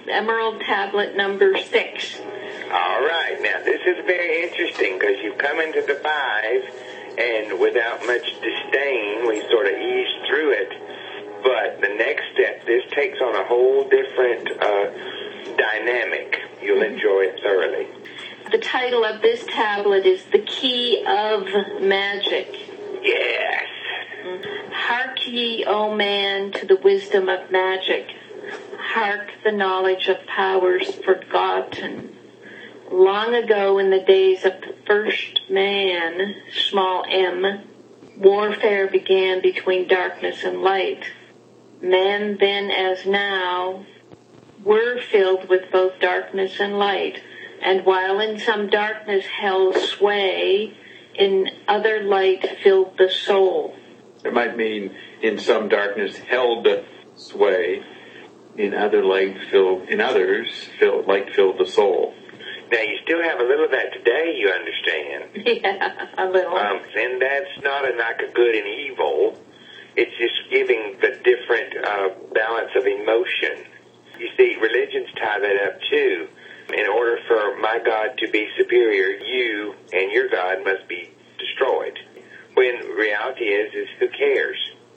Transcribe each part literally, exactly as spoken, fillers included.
Emerald Tablet number six. All right. Now, this is very interesting because you come into the five, and without much disdain, we sort of ease through it. But the next step, this takes on a whole different uh, dynamic. You'll enjoy it thoroughly. The title of this tablet is The Key of Magic. Yes. Hark ye, O man, to the wisdom of magic. Hark the knowledge of powers forgotten. Long ago in the days of the first man, small m, warfare began between darkness and light. Men then as now were filled with both darkness and light, and while in some darkness held sway, in other light filled the soul. It might mean in some darkness held sway, in other light filled, in others filled, light filled the soul. Now, you still have a little of that today, you understand. Yeah, a little. Um, and that's not a knock of good and evil. It's just giving the different uh, balance of emotion. You see, religions tie that up, too. In order for my God to be superior, you and your God must be destroyed. When reality is, is who cares?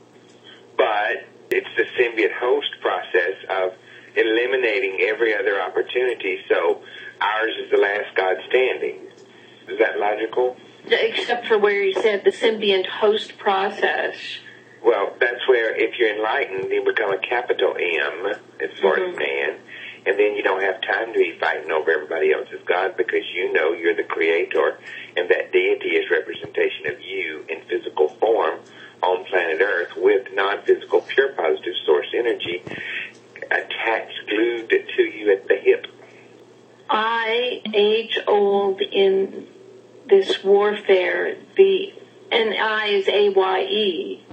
But it's the symbiont host process of eliminating every other opportunity, so ours is the last God standing. Is that logical? Except for where you said the symbiont host process. Well, that's where if you're enlightened, you become a capital M, as far mm-hmm. as man, and then you don't have time to be fighting over everybody else's God because you know you're the creator, and that deity is representation of you in physical form on planet Earth with non-physical, pure positive source energy attached, glued to you at the hip. I, age old in this warfare, the, and I is A Y E.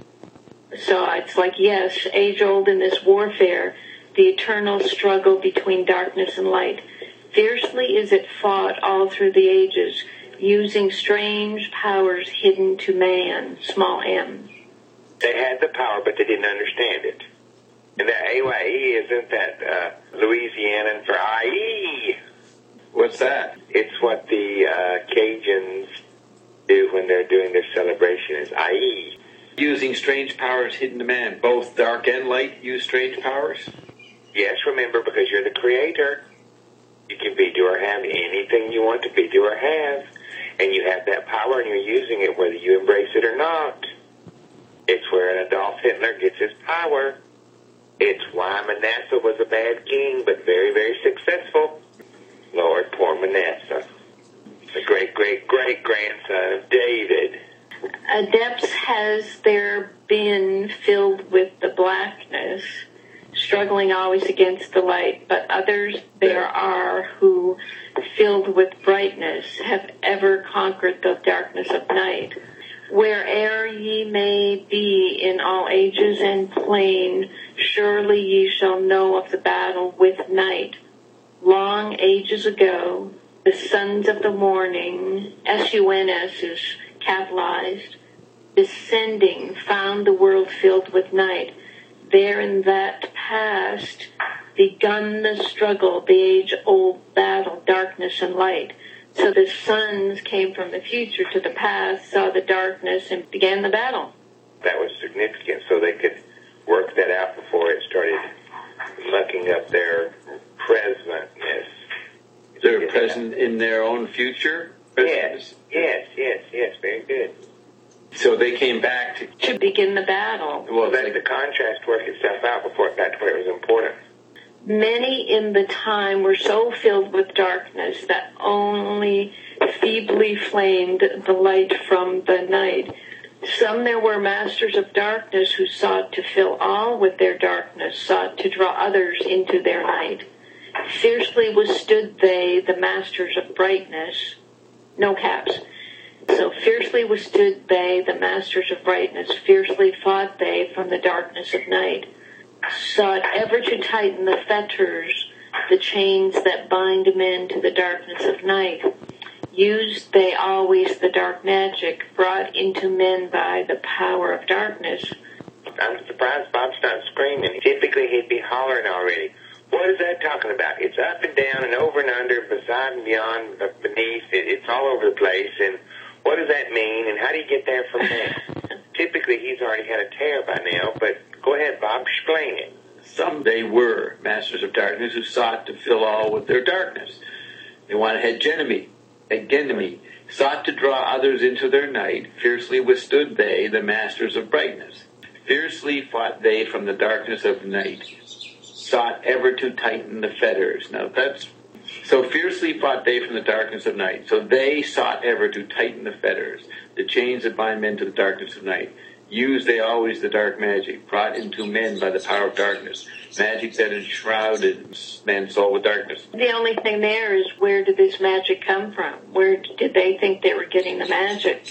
So it's like, yes, age old in this warfare, the eternal struggle between darkness and light. Fiercely is it fought all through the ages, using strange powers hidden to man, small m. They had the power, but they didn't understand it. And that A Y E isn't that uh, Louisianan for I E. What's that? It's what the uh, Cajuns do when they're doing their celebration is I E. Using strange powers hidden to man. Both dark and light use strange powers? Yes, remember, because you're the creator. You can be, do, or have anything you want to be, do, or have. And you have that power and you're using it whether you embrace it or not. It's where an Adolf Hitler gets his power. It's why Manasseh was a bad king, but very, very successful. Lord, poor Manasseh. The great-great-great-grandson of David. Adepts has there been filled with the blackness, struggling always against the light, but others there are who, filled with brightness, have ever conquered the darkness of night. Where'er ye may be in all ages and plain, surely ye shall know of the battle with night. Long ages ago, the sons of the morning, S U N S is capitalized, descending, found the world filled with night. There in that past begun the struggle, the age-old battle, darkness and light. So the sons came from the future to the past, saw the darkness, and began the battle. That was significant, so they could work that out before it started mucking up their presentness. They're present in their own future? Yes, yes, yes, yes, very good. So they came back to... To begin the battle. Well, let the contrast work itself out before it got to where it was important. Many in the time were so filled with darkness that only feebly flamed the light from the night. Some there were masters of darkness who sought to fill all with their darkness, sought to draw others into their night. Fiercely withstood they, the masters of brightness. No caps. So fiercely withstood they, the masters of brightness. Fiercely fought they from the darkness of night. Sought ever to tighten the fetters, the chains that bind men to the darkness of night. Used they always the dark magic brought into men by the power of darkness. I'm surprised Bob's not screaming. Typically he'd be hollering already. What is that talking about? It's up and down and over and under, beside and beyond, beneath. It, it's all over the place. And what does that mean? And how do you get there from there? Typically, he's already had a tear by now, but go ahead, Bob, explain it. Some they were masters of darkness who sought to fill all with their darkness. They wanted hegemony, hegemony, sought to draw others into their night. Fiercely withstood they, the masters of brightness. Fiercely fought they from the darkness of night, sought ever to tighten the fetters. Now that's, so fiercely fought they from the darkness of night. So they sought ever to tighten the fetters, the chains that bind men to the darkness of night. Used they always the dark magic, brought into men by the power of darkness, magic that enshrouded man's soul with darkness. The only thing there is, where did this magic come from? Where did they think they were getting the magic?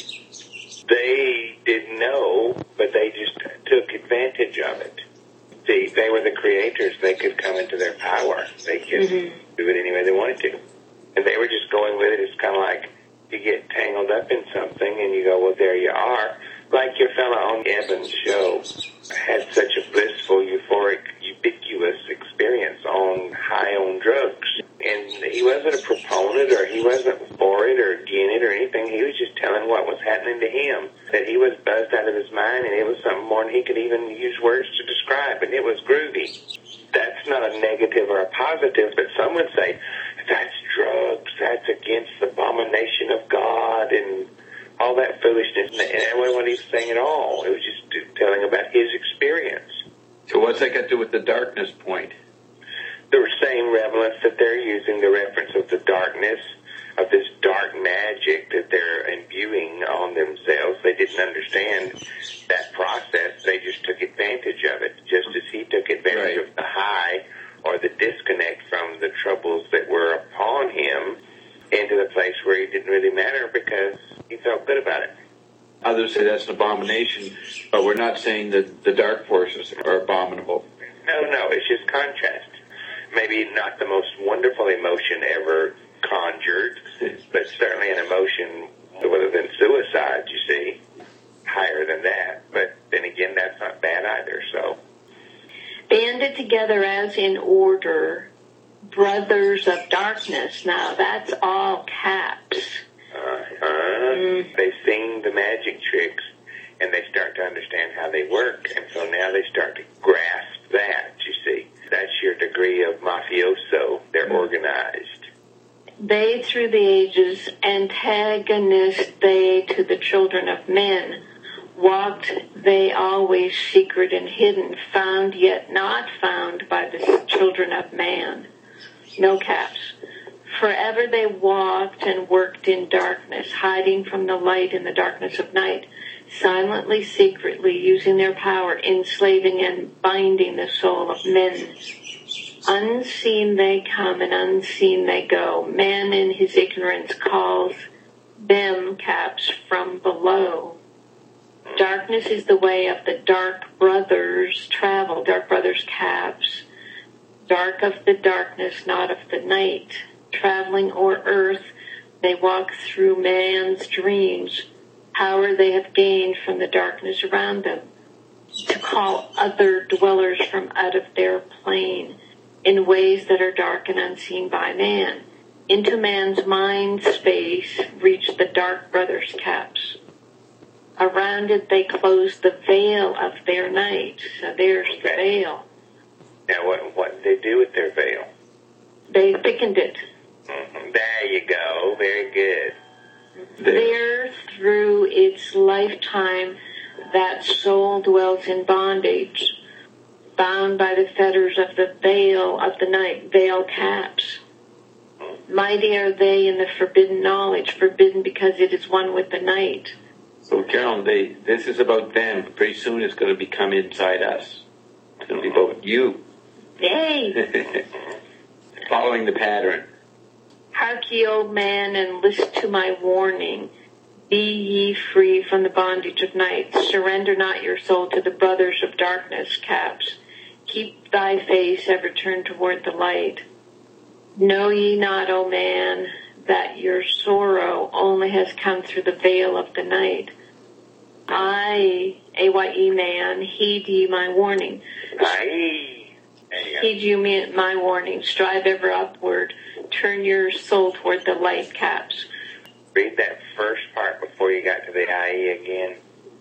They didn't know, but they just took advantage of it. See, they were the creators. They could come into their power. They could mm-hmm. do it any way they wanted to. And they were just going with it. It's kind of like you get tangled up in something and you go, well, there you are. Like your fella on Evan's show had such a blissful, euphoric, ubiquitous experience on high on drugs. And he wasn't a proponent or he wasn't for it or against it or anything. He was just telling what was happening to him. That he was buzzed out of his mind and it was something more than he could even use words to describe. And it was groovy. That's not a negative or a positive, but some would say, that's drugs, that's against the abomination of God and all that foolishness. And that wasn't what he was saying at all. It was just telling about his experience. So what's that got to do with the darkness point? The same relevance that they're using, the reference of the darkness, of this dark magic that they're imbuing on themselves. They didn't understand that process. They just took advantage of it, just as he took advantage right. of the high or the disconnect from the troubles that were upon him into the place where it didn't really matter because he felt good about it. Others say that's an abomination, but we're not saying that the dark forces are abominable. No, no, it's just contrast. Maybe not the most wonderful emotion ever conjured, but certainly an emotion other than suicide, you see, higher than that. But then again, that's not bad either, so. Banded together as in order, brothers of darkness. Now, that's all caps. Uh-huh. Mm. They've seen the magic tricks, and they start to understand how they work, and so now they start to grasp that, you see. That's your degree of mafioso. They're mm. organized. They, through the ages, antagonist they to the children of men. Walked they always secret and hidden, found yet not found by the children of man. No caps. Forever they walked and worked in darkness, hiding from the light in the darkness of night, silently, secretly, using their power, enslaving and binding the soul of men. Unseen they come and unseen they go. Man in his ignorance calls them caps from below. Darkness is the way of the dark brothers travel, dark brothers caps. Dark of the darkness, not of the night. Traveling o'er earth, they walk through man's dreams. Power they have gained from the darkness around them, to call other dwellers from out of their plane, in ways that are dark and unseen by man. Into man's mind space reach the dark brothers' caps. Around it they close the veil of their night. So there's the veil. Now what, what did they do with their veil? They thickened it. Mm-hmm. There you go. Very good. There, through its lifetime, that soul dwells in bondage, bound by the fetters of the veil of the night, veil caps. Mighty are they in the forbidden knowledge, forbidden because it is one with the night. So, Carolyn, they, this is about them. Pretty soon it's going to become inside us. It's going to be about you. Yay! Following the pattern. Hark ye, old man, and list to my warning. Be ye free from the bondage of night. Surrender not your soul to the brothers of darkness, caps. Keep thy face ever turned toward the light. Know ye not, O man, that your sorrow only has come through the veil of the night? I, A Y E man, heed ye my warning. Aye. Heed you me- my warning. Strive ever upward. Turn your soul toward the light, caps. Read that first part before you got to the I E again.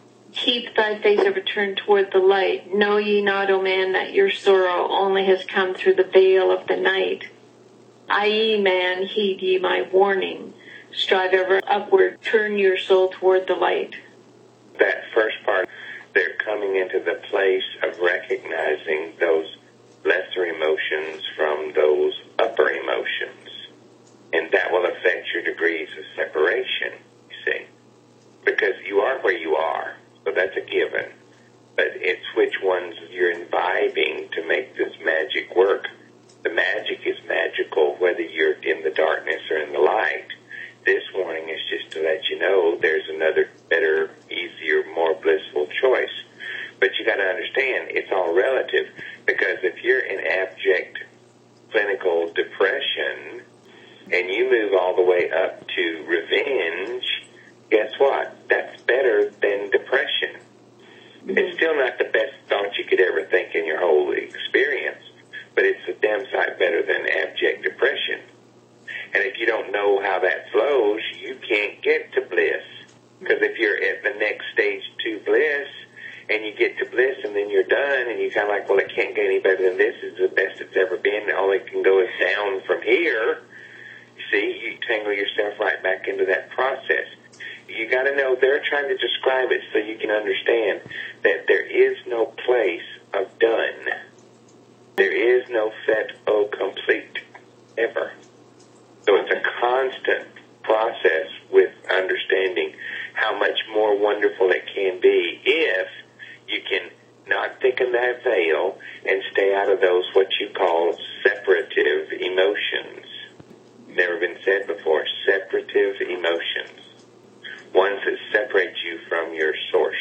Keep thy face ever turned toward the light. Know ye not, O man, that your sorrow only has come through the veil of the night? that is, man, heed ye my warning. Strive ever upward. Turn your soul toward the light. That first part, they're coming into the place of recognizing those lesser emotions from those upper emotions. And that will affect your degrees of separation, you see. Because you are where you are, so that's a given. But it's which ones you're imbibing to make this magic work. The magic is magical whether you're in the darkness or in the light. This warning is just to let you know there's another better, easier, more blissful choice. But you got to understand, it's all relative. Because if you're in abject clinical depression and you move all the way up to revenge, guess what? That's better than depression. Mm-hmm. It's still not the best thought you could ever think in your whole experience, but it's a damn sight better than abject depression. And if you don't know how that flows, you can't get to bliss. Because if you're at the next stage to bliss, and you get to bliss and then you're done, and you're kind of like, well, it can't get any better than this. It's the best it's ever been. All it can go is down from here. You see, you tangle yourself right back into that process. You got to know they're trying to describe it so you can understand that there is no place of done. There is no fait au complete, ever. So it's a constant process with understanding how much more wonderful it can be if you can not thicken that veil and stay out of those what you call separative emotions. Never been said before, separative emotions. Ones that separate you from your source.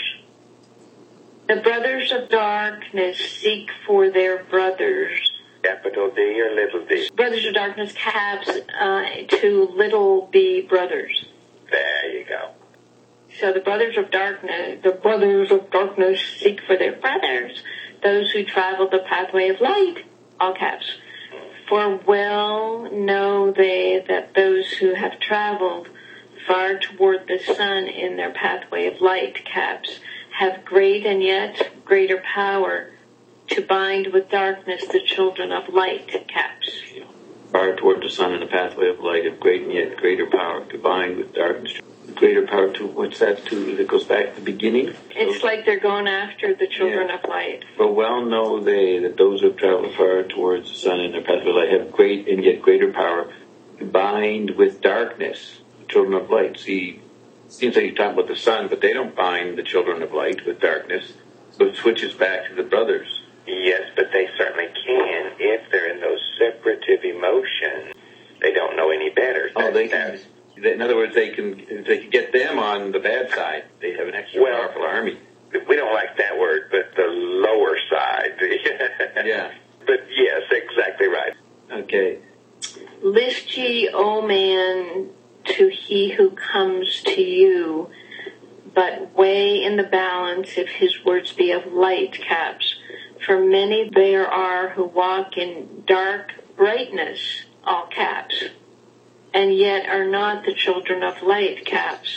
The brothers of darkness seek for their brothers. Capital D or little d? Brothers of darkness, caps uh, to little b brothers. There you go. So the brothers of darkness, the brothers of darkness seek for their brothers, those who travel the pathway of light, all caps. For well know they that those who have traveled far toward the sun in their pathway of light, caps, have great and yet greater power to bind with darkness the children of light, caps. Far toward the sun in the pathway of light, have great and yet greater power to bind with darkness. Greater power to, what's that to, that goes back to the beginning? It's so, like they're going after the children yeah. of light. For well know they that those who travel far towards the sun in their pathway of light have great and yet greater power to bind with darkness the children of light. See, it seems like you're talking about the sun, but they don't bind the children of light with darkness. So it switches back to the brothers. Yes, but they certainly can if they're in those separative emotions. They don't know any better. Oh, they can. In other words, they can they can get them on the bad side. They have an extra well, powerful army. We don't like that word, but the lower side. Yeah. But yes, exactly right. Okay. List ye, O man, to he who comes to you, but weigh in the balance if his words be of light, caps. For many there are who walk in dark brightness, all caps, and yet are not the children of light, caps.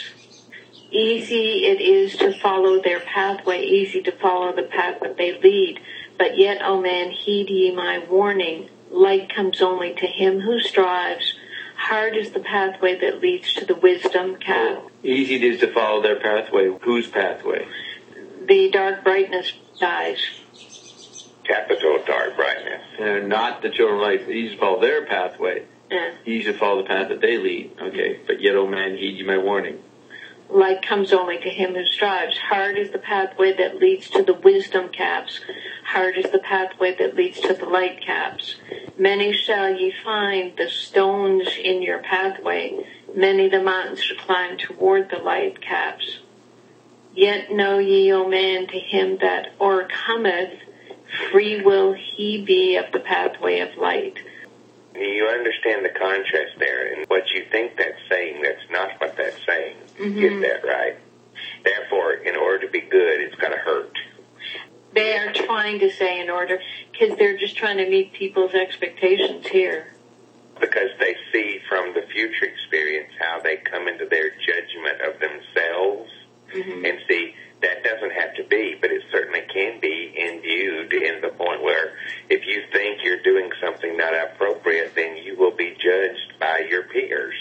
Easy it is to follow their pathway, easy to follow the path that they lead. But yet, O man, heed ye my warning. Light comes only to him who strives. Hard is the pathway that leads to the wisdom, cap. Easy it is to follow their pathway. Whose pathway? The dark brightness dies. Capital dark brightness. And they're not the children of light. Easy to follow their pathway. Yeah. Easy to follow the path that they lead. Okay. But yet, O man, heed ye my warning. Light comes only to him who strives. Hard is the pathway that leads to the wisdom, caps. Hard is the pathway that leads to the light, caps. Many shall ye find the stones in your pathway. Many the mountains to climb toward the light, caps. Yet know ye, O man, to him that o'ercometh, free will he be of the pathway of light. You understand the contrast there, and what you think that's saying, that's not what that's saying. Mm-hmm. Get that right. Therefore, in order to be good, it's got to hurt. They are trying to say in order, because they're just trying to meet people's expectations here. Because they see from the future experience how they come into their judgment of themselves. Mm-hmm. And see, that doesn't have to be, but it certainly can be imbued in the point where if you think you're doing something not appropriate, then you will be judged by your peers.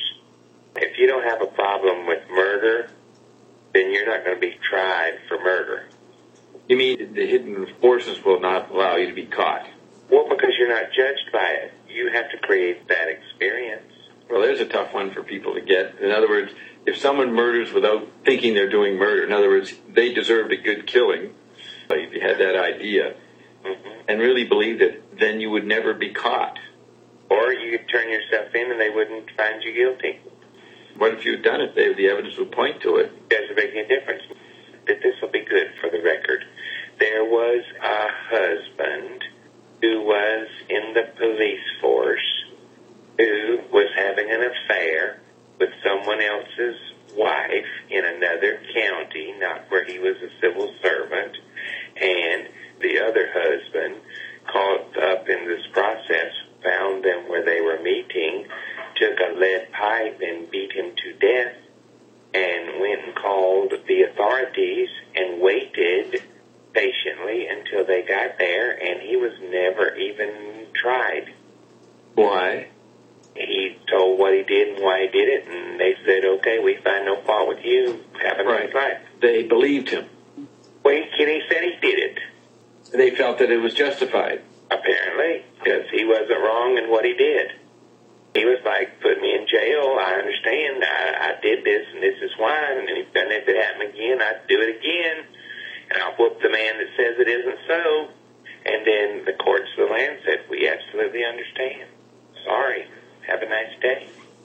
If you don't have a problem with murder, then you're not going to be tried for murder. You mean the hidden forces will not allow you to be caught? Well, because you're not judged by it. You have to create that experience. Well, there's a tough one for people to get. In other words, if someone murders without thinking they're doing murder, in other words, they deserved a good killing, if you had that idea, mm-hmm. and really believed it, then you would never be caught. Or you could turn yourself in and they wouldn't find you guilty. What if you'd done it? They, the evidence would point to it. Doesn't make any difference. That this will be good for the record. There was a husband who was in the police force who was having an affair with someone else's wife in another county, not where he was a civil servant, and the other husband, caught up in this process, found them where they were meeting, took a lead pipe and beat him to death, and went and called the authorities and waited patiently until they got there, and he was never even tried. Why? He told what he did and why he did it, and they said, okay, we find no fault with you. Have a nice life. They believed him. Well, he, he said he did it. They felt that it was justified. Apparently, because he wasn't wrong in what he did. He was like, put me in jail, I understand, I, I did this, and this is why, and if, and if it happened again, I'd do it again, and I'll whoop the man that says it isn't so. And then the courts of the land said, we absolutely understand. Sorry. Have a nice day.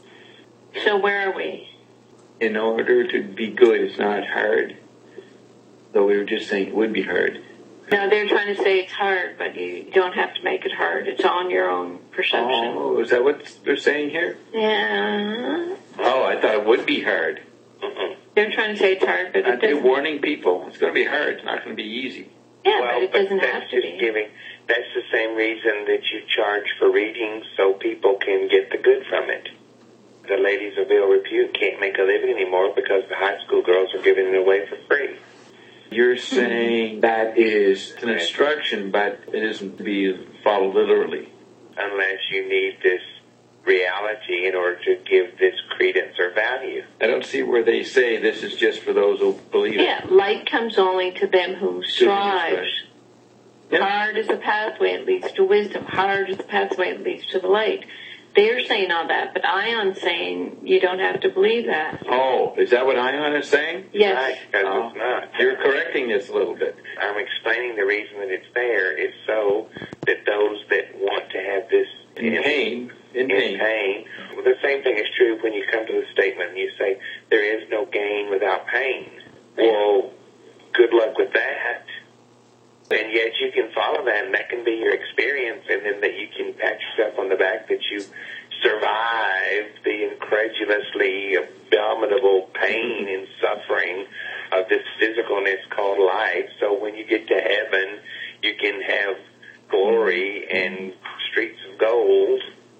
So where are we? In order to be good, it's not hard. Though we were just saying it would be hard. No, they're trying to say it's hard, but you don't have to make it hard. It's on your own perception. Oh, is that what they're saying here? Yeah. Oh, I thought it would be hard. Mm-mm. They're trying to say it's hard, but it They're doesn't. warning people. It's going to be hard. It's not going to be easy. Yeah, well, but it but doesn't that's have to just be. Giving, that's the same reason that you charge for readings, so people can get the good from it. The ladies of ill repute can't make a living anymore because the high school girls are giving it away for free. You're saying that is an instruction, but it isn't to be followed literally. Unless you need this reality in order to give this credence or value. I don't see where they say this is just for those who believe Yeah, it. light comes only to them who strive. Yep. Hard is the pathway that leads to wisdom. Hard is the pathway that leads to the light. They're saying all that, but Ion's saying you don't have to believe that. Oh, is that what Ion is saying? Yes. Right, because Oh. it's not. You're correcting this a little bit. I'm explaining the reason that it's there is so that those that want to have this In pain. In in pain. pain. Well, the same thing is true when you come to the statement and you say, there is no gain without pain. Well, good luck with that. And yet you can follow that, and that can be your experience, and then that you can pat yourself on the back that you survived the incredulously abominable pain and suffering of this physicalness called life. So when you get to heaven, you can have glory and streets of gold.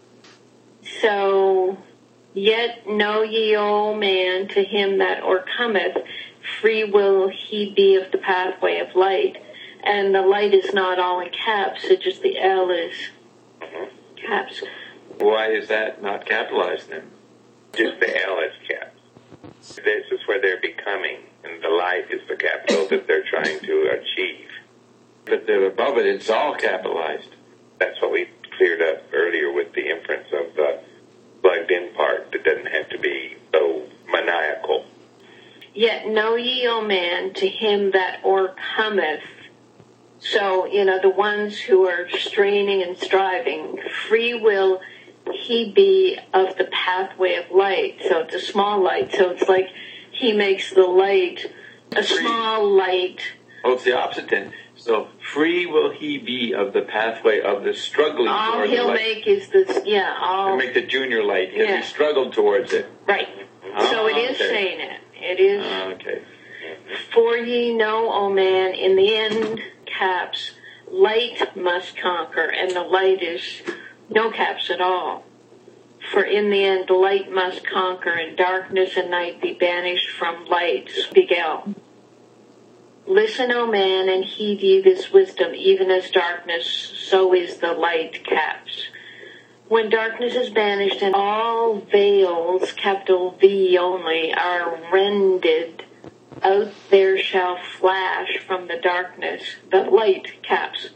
So, yet know ye, O man, to him that o'ercometh, free will he be of the pathway of light. And the light is not all in caps, it's just the L is caps. Why is that not capitalized then? Just the L is capped. This is where they're becoming, and the light is the capital that they're trying to achieve. But the, above it, it's all capitalized. That's what we cleared up earlier with the inference of the plugged-in part that doesn't have to be so maniacal. Yet know ye, O man, to him that o'ercometh. So, you know, the ones who are straining and striving, free will he be of the pathway of light. So it's a small light. So it's like he makes the light a Free. small light. Oh, it's the opposite then. So free will he be of the pathway of the struggling All toward he'll the light. make is this, yeah, all, He'll make the junior light because Yeah. he struggled towards it. right. Oh, So it is okay. saying it. It is, Oh, okay. for ye know, O man, in the end, caps, light must conquer, and the light is no caps at all. For in the end, light must conquer, and darkness and night be banished from light. Big L. Listen, O man, and heed ye this wisdom, even as darkness, so is the light, caps. When darkness is banished and all veils, capital V only, are rended, out there shall flash from the darkness the light, caps.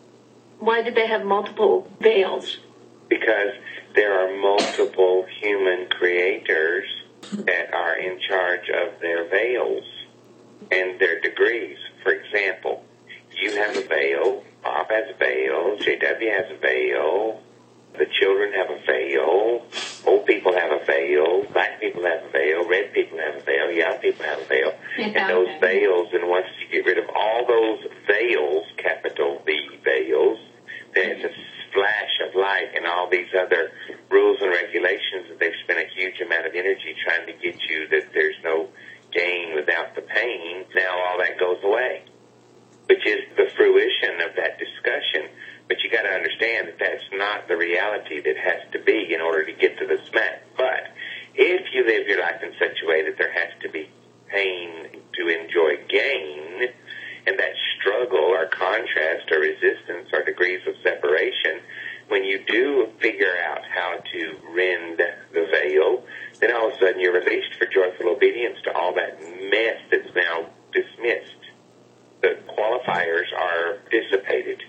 Why did they have multiple veils? Because there are multiple human creators that are in charge of their veils and their degrees. For example, you have a veil, Bob has a veil, J W has a veil, the children have a veil, old people have a veil, black people have a veil, red people have a veil, young people have a veil. And those veils, and once you get rid of all those veils, capital V veils, there's a flash of light and all these other rules and regulations that they've spent a huge amount of energy trying to get you that there's no gain without the pain. Now all that goes away, which is the fruition of that discussion. But you got to understand that that's not the reality that has to be in order to get to the smack. But if you live your life in such a way that there has to be pain to enjoy gain, and that struggle or contrast or resistance or degrees of separation, when you do figure out how to rend the veil, then all of a sudden you're released for joyful obedience to all that mess that's now dismissed. The qualifiers are dissipated.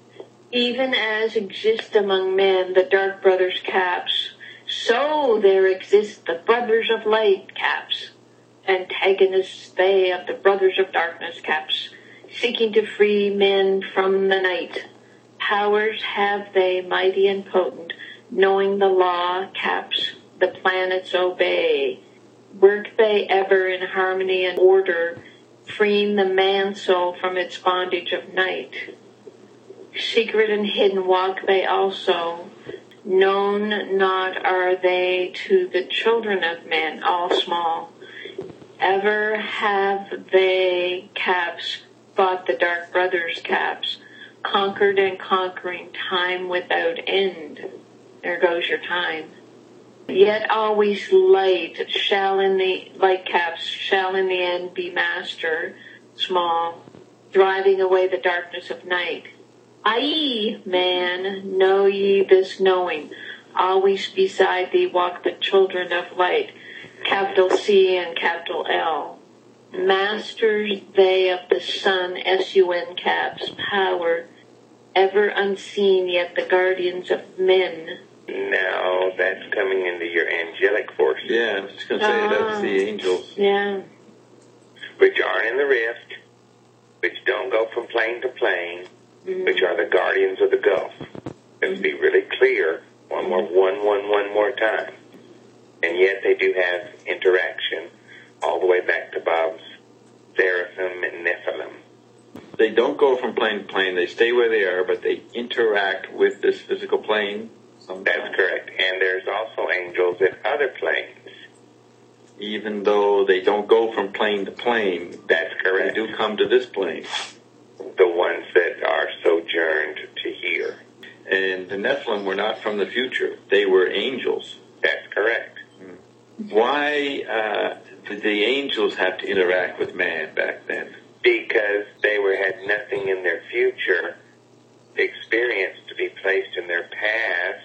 Even as exist among men the dark brothers, caps, so there exist the brothers of light, caps. Antagonists they of the brothers of darkness, caps, seeking to free men from the night. Powers have they mighty and potent, knowing the law, caps, the planets obey. Work they ever in harmony and order, freeing the man soul from its bondage of night. Secret and hidden walk they also, known not are they to the children of men, all small. Ever have they, caps, fought the dark brothers, caps, conquered and conquering time without end. There goes your time. Yet always light shall in the, light caps, shall in the end be master, small, driving away the darkness of night. Aye, man, know ye this knowing, always beside thee walk the children of light, capital C and capital L. Masters they of the sun, S U N caps, power, ever unseen yet the guardians of men. Now that's coming into your angelic force. Yeah, I was just going to say uh, that's the angels. Yeah. Which are in the rift, which don't go from plane to plane, mm-hmm. which are the guardians of the Gulf. Let's mm-hmm. be really clear one more, one, one, one more time. And yet they do have interaction all the way back to Bob's Seraphim and Nephilim. They don't go from plane to plane. They stay where they are, but they interact with this physical plane sometimes. That's correct. And there's also angels in other planes. Even though they don't go from plane to plane, that's correct. They do come to this plane. The ones that are sojourned to here. And the Nephilim were not from the future. They were angels. That's correct. Why uh, did the angels have to interact with man back then? Because they were had nothing in their future experience to be placed in their past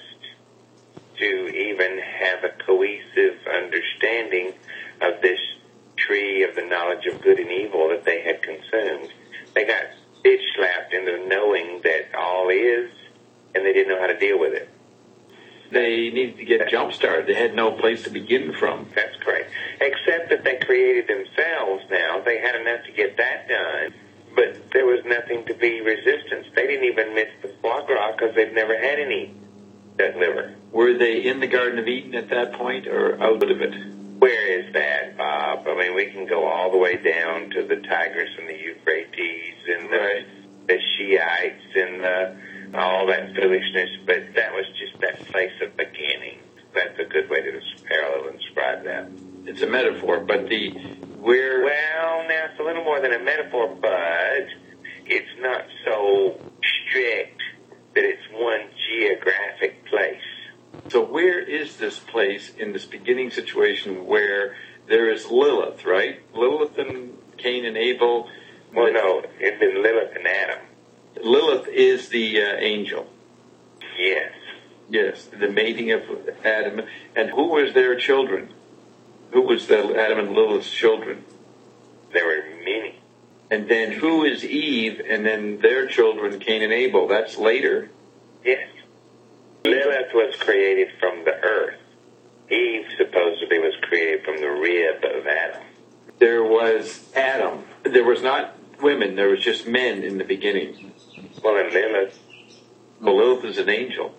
to even have a cohesive understanding of this tree of the knowledge of good and evil that they had consumed. They got bitch slapped into knowing that all is, and they didn't know how to deal with it. They needed to get jump-started. They had no place to begin from. That's correct. Except that they created themselves now. They had enough to get that done. But there was nothing to be resistance. They didn't even miss the foie gras because they've never had any duck liver. Were they in the Garden of Eden at that point or out of it? Where is that, Bob? I mean, we can go all the way down to the Tigris and the Euphrates and the, right. the Shiites and the... all that foolishness, but that was just that place of beginning. That's a good way to parallel and describe that. It's a metaphor, but the where... Well, now it's a little more than a metaphor, but it's not so strict that it's one geographic place. So where is this place in this beginning situation where there is Lilith, right? Lilith and Cain and Abel. Well, no, it's been Lilith and Adam. Lilith is the uh, angel. Yes. Yes, the mating of Adam. And who was their children? Who was the Adam and Lilith's children? There were many. And then who is Eve and then their children, Cain and Abel? That's later. Yes. Lilith was created from the earth. Eve supposedly was created from the rib of Adam. There was Adam. There was not women. There was just men in the beginning. Well, and Lilith, Well, Lilith is an angel.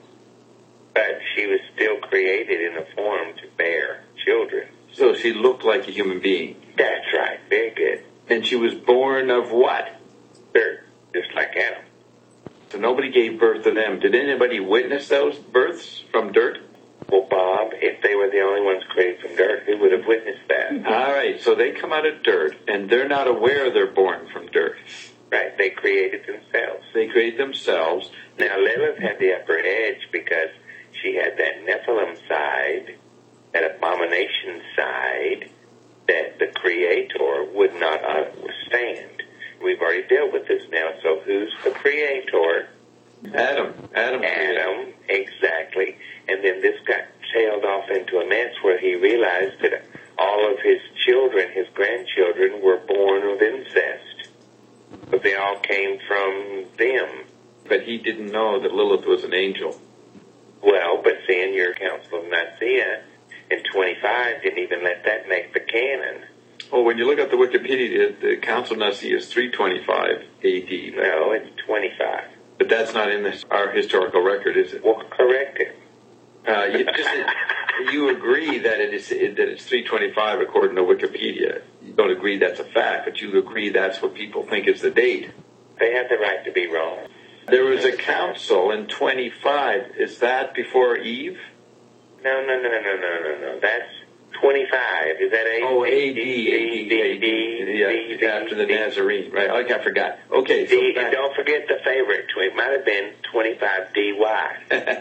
but she was still created in a form to bear children. So she looked like a human being. That's right. Very good. And she was born of what? Dirt, just like Adam. So nobody gave birth to them. Did anybody witness those births from dirt? Well, Bob, if they were the only ones created from dirt, who would have witnessed that? All right, so they come out of dirt, and they're not aware they're born from dirt. Right. They created themselves. They create themselves. Now, Lilith had the upper edge because she had that Nephilim side, that abomination side, that the Creator would not withstand. We've already dealt with this now, so who's the Creator? Adam. Adam. Adam, exactly. And then this got tailed off into a mess where he realized that all of his children, his grandchildren, were born of incest. But they all came from them. But he didn't know that Lilith was an angel. Well, but seeing your Council of Nicaea in twenty-five didn't even let that make the canon. Oh, when you look at the Wikipedia, the Council of Nicaea is three twenty-five A D. No, it's twenty-five. But that's not in this, our historical record, is it? Well, correct it. Uh, you, just, you agree that it is that it's three twenty-five according to Wikipedia. You don't agree that's a fact, but you agree that's what people think is the date. They have the right to be wrong. There was a council in twenty-five. Is that before Eve? No, no, no, no, no, no, no, no. That's twenty-five. Is that A D? Oh, A D, A D, A D, yeah, after the Nazarene, right? Oh, I forgot. Okay, so D, back. don't forget the favorite. It might have been twenty-five D Y.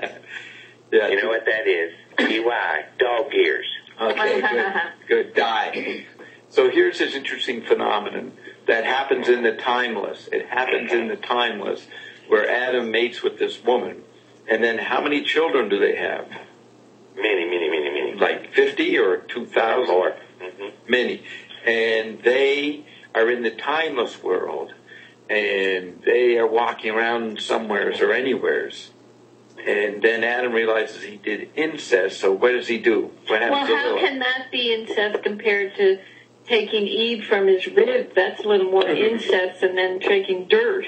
Yeah, you know what that is? D Y, dog ears. Okay, good, good. Die. So here's this interesting phenomenon that happens in the timeless. It happens in the timeless, where Adam mates with this woman, and then how many children do they have? Many, many, many, many. Like fifty or two thousand? More. Mm-hmm. Many. And they are in the timeless world, and they are walking around somewheres or anywheres. And then Adam realizes he did incest, so what does he do? What happens Well, to how Lilith? can that be incest compared to taking Eve from his rib? That's a little more incest than then taking dirt.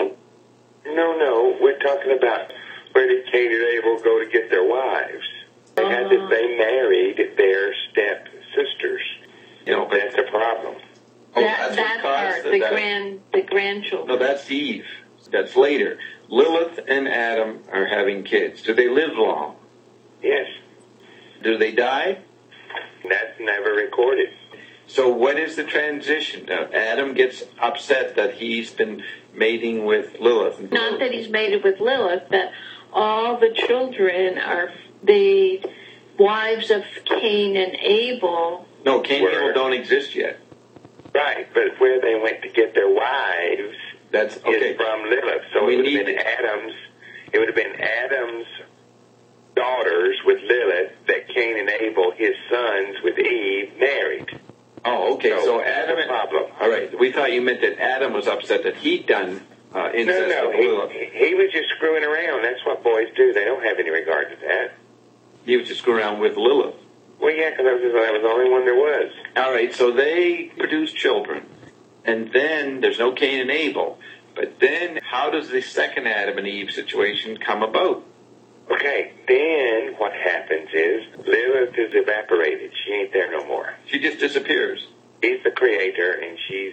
No, no. We're talking about where did Cain and Abel go to get their wives? They had that they married their step sisters. You know, but That's a problem. oh, that that's that what caused part, the, the that- grand, the grandchildren. No, that's Eve. That's later. Lilith and Adam are having kids. Do they live long? Yes. Do they die? That's never recorded. So what is the transition? Now, Adam gets upset that he's been mating with Lilith. Not that he's mated with Lilith, that all the children are the wives of Cain and Abel. No, Cain and Where? Abel don't exist yet. Right, but where they went to get their wives That's okay. is from Lilith. So We it would have need been to- Adam's. It would have been Adam's daughters with Lilith that Cain and Abel, his sons with Eve, married. Oh, okay. So, So that's Adam. the And, problem. all right. We thought you meant that Adam was upset that he'd done uh, incest No, no, with Lilith. he, he was just screwing around. That's what boys do. They don't have any regard to that. He was just screwing around with Lilith. Well, yeah, because that was, that was the only one there was. All right. So they produce children, and then there's no Cain and Abel. But then, how does the second Adam and Eve situation come about? Okay, then what happens is Lilith is evaporated. She ain't there no more. She just disappears. He's the creator, and she's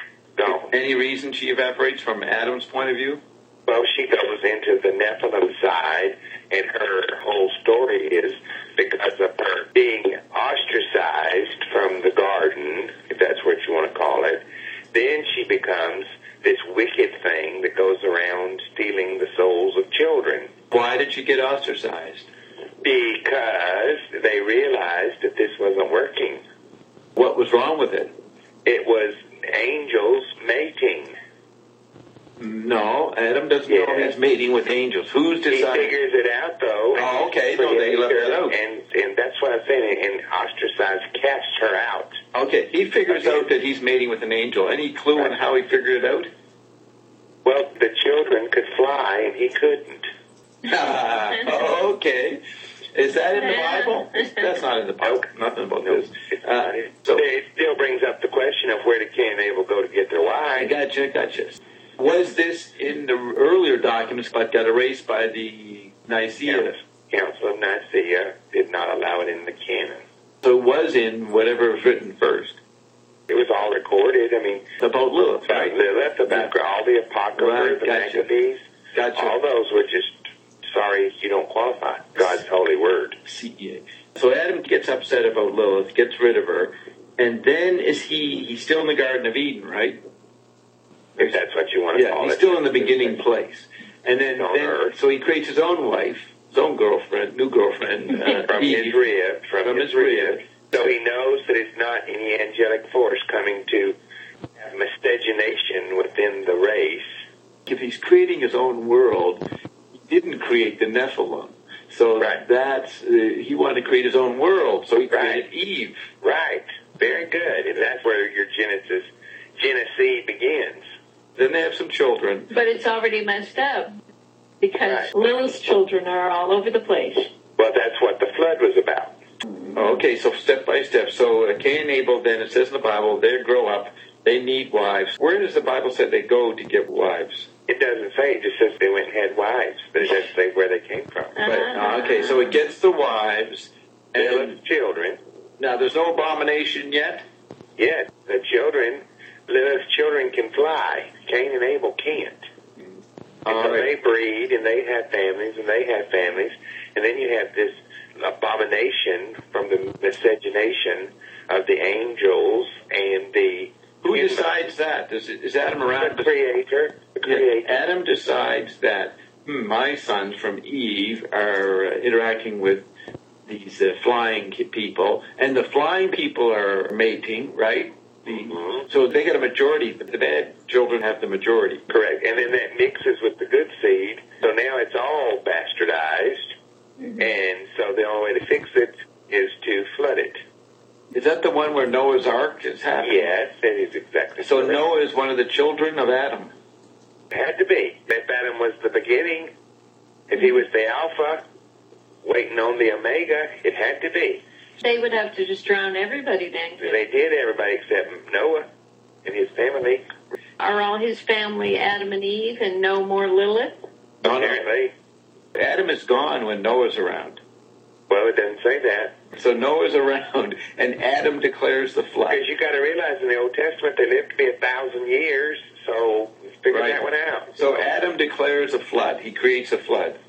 gone. Any reason she evaporates from Adam's point of view? Well, she goes into the Nephilim side, and her whole story is because of her being ostracized from the garden, if that's what you want to call it. Then she becomes this wicked thing that goes get ostracized? Because they realized that this wasn't working. What was wrong with it? It was angels mating. No, Adam doesn't Yeah. know he's mating with angels. Who's He deciding? figures it out, though. Oh, and okay. he No, they left creates that her, out. And, and that's what I'm saying. And ostracized casts her out. Okay, he figures Okay. out that he's mating with an angel. Any clue on how he figured it out? Well, the children could fly, and he couldn't. Ah, okay. Is that in the Bible? That's not in the Bible. Nope. Nothing about Nope. this. It's Uh, not it. so It still brings up the question of where did Cain and Abel go to get their I wives? gotcha, gotcha. Was this in the earlier documents but got erased by the Nicaea? Council of Nicaea did not allow it in the canon. So it was in whatever was written first. It was all recorded. I mean, About Lilith, about right? Lilith, about all the Apocrypha, Right, the gotcha. Maccabees, Gotcha. all those were just, sorry, you don't qualify. God's holy word. C E A. So Adam gets upset about Lilith, gets rid of her, and then is he, he's still in the Garden of Eden, right? If that's what you want to Yeah, call he's it. still in the beginning place. And then, On then earth. so he creates his own wife, his own girlfriend, new girlfriend, uh, From Eve. his rib. From, From his his rib. rib. So he knows that it's not any angelic force coming to have miscegenation within the race. If he's creating his own world, he didn't create the Nephilim. So Right. that's, uh, he wanted to create his own world, so he created Right. Eve. Right. Very good. And that's where your Genesis, Genesis begins. Then they have some children. But it's already messed up because Right. Lilith's children are all over the place. Well, that's what the flood was about. Okay, so step by step. So uh, Cain and Abel, then it says in the Bible, they grow up, they need wives. Where does the Bible say they go to get wives? It doesn't say, it just says they went and had wives, but it doesn't say where they came from. But, uh, okay, so it gets the wives, and Lilith's children, now there's no abomination yet? yes, the children, Lilith's children can fly. Cain and Abel can't. And All so right. they breed, and they have families, and they have families, and then you have this abomination from the miscegenation of the angels and the Who humans. decides that? Does it, is Adam around? The creator. The Yeah, creator. Adam decides that hmm, my sons from Eve are uh, interacting with these uh, flying ki- people, and the flying people are mating, right? The, Mhm. So they get a majority. The bad children have the majority. Correct. And then that mixes with the good seed. So now it's all bastardized. And so the only way to fix it is to flood it. Is that the one where Noah's Ark is happening? Yes, that is exactly So correct. Noah is one of the children of Adam. It had to be. If Adam was the beginning, if he was the alpha, waiting on the omega, it had to be. They would have to just drown everybody then. They did, everybody except Noah and his family. Are all his family Adam and Eve and no more Lilith? No, no. Apparently. Adam is gone when Noah's around. Well, it doesn't say that. So Noah's around, and Adam declares the flood. Because you got to realize in the Old Testament they lived to be a thousand years, so figure Right. that one out. So Adam declares a flood. He creates a flood.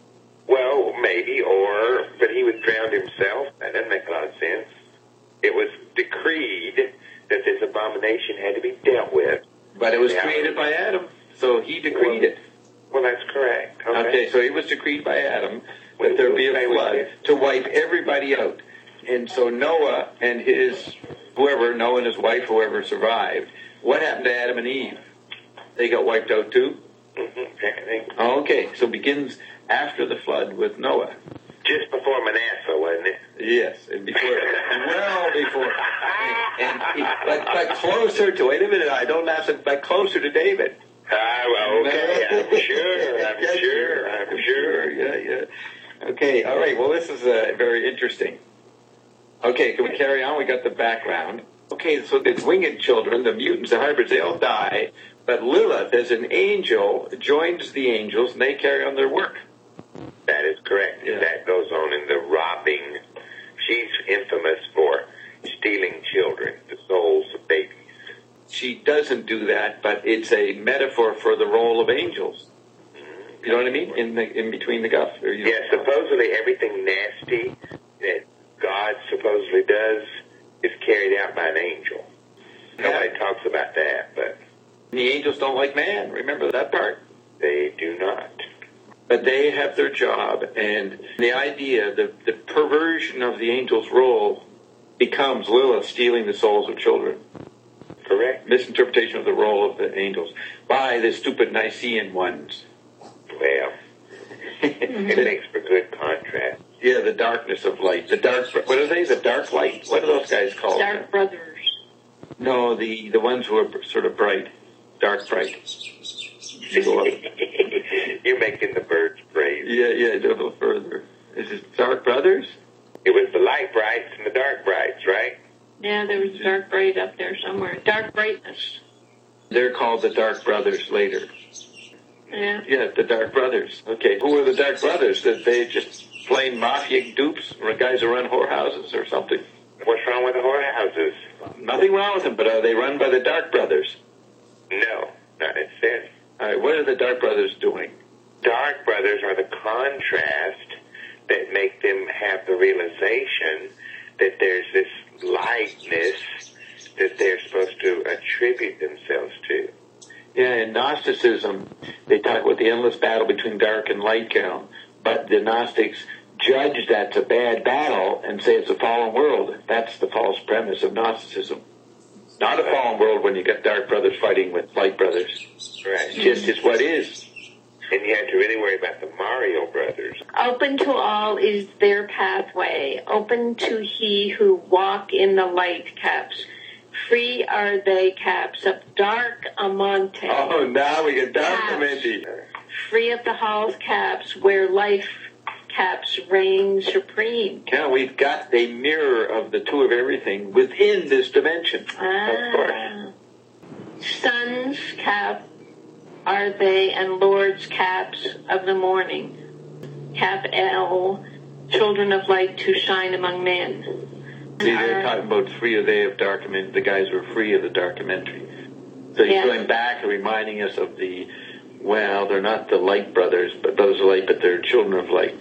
Well, maybe, or, but he would drown himself. That doesn't make a lot of sense. It was decreed that this abomination had to be dealt with. But it was Yeah. created by Adam, so he decreed Well, it. Well, that's correct. Okay. Okay, so it was decreed by Adam that there be a Stay with flood you. to wipe everybody out. And so Noah and his, whoever, Noah and his wife, whoever survived, what happened to Adam and Eve? They got wiped out too? Mm-hmm. Apparently. Oh, okay, so it begins after the flood with Noah. Just before Manasseh, wasn't it? Yes, and before, well before, and, and but, but closer to. Wait a minute, I don't ask it, but closer to David. Ah, well, okay. I'm sure. I'm Yeah, sure. I'm sure. Yeah, yeah. Okay, all right. Well, this is uh, very interesting. Okay, can we carry on? We got the background. Okay, so the winged children, the mutants, the hybrids, they all die. But Lilith, as an angel, joins the angels, and they carry on their work. That is correct. Yeah. That goes on in the robbing. She's infamous for stealing children, the souls of babies. She doesn't do that, but it's a metaphor for the role of angels. You know what I mean? In the in between the guff. Or, you know, Yeah, supposedly everything nasty that God supposedly does is carried out by an angel. Nobody Yeah. talks about that, but the angels don't like man. Remember that part? they do not. But they have their job, and the idea, the, the perversion of the angel's role becomes Lilith stealing the souls of children. Correct. Misinterpretation of the role of the angels by the stupid Nicene ones. Well, it makes for good contrast. Yeah, the darkness of light. The dark, what are they? The dark light? What are those guys called? Dark brothers. No, the, the ones who are sort of bright. Dark bright. You're making the birds brave. Yeah, yeah, a little further. Is it Dark Brothers? It was the light brights and the dark brights, right? Yeah, there was dark bright up there somewhere. Dark brightness. They're called the Dark Brothers later. Yeah. Yeah, the Dark Brothers. Okay, who are the Dark Brothers? That they just plain mafia dupes or guys who run whorehouses or something? What's wrong with the whorehouses? Nothing wrong with them, but are they run by the Dark Brothers? No, not necessarily. All right, what are the Dark Brothers doing? Dark brothers are the contrast that make them have the realization that there's this lightness that they're supposed to attribute themselves to. Yeah, in Gnosticism, they talk about the endless battle between dark and light count, but the Gnostics judge that's a bad battle and say it's a fallen world. That's the false premise of Gnosticism. Not a fallen world when you get dark brothers fighting with light brothers. Right. It's just it's what is. And you have to really worry about the Mario brothers. Open to all is their pathway. Open to he who walk in the light, caps. Free are they, caps, of dark Amante. Oh, now we get dark Caps. Amante. Free of the halls, caps, where life, caps, reigns supreme. Now we've got a mirror of the two of everything within this dimension. Ah. Sons, cap, are they, and lords, caps, of the morning. Cap L, children of light to shine among men. See, they're Are- talking about free are they of dark Amante. The guys who are free of the dark Amante. So he's Yeah. going back and reminding us of the, well, they're not the light brothers, but those of light, but they're children of light.